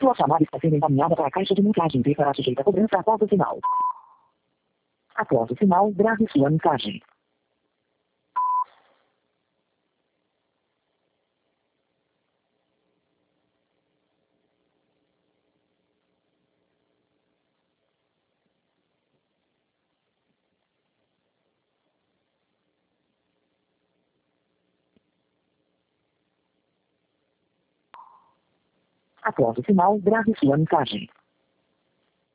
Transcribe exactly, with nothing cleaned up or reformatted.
Sua chamada está sendo encaminhada para a caixa de mensagem e será sujeita a cobrança após o sinal. Após o sinal, grave sua mensagem. Após o sinal, grave sua mensagem.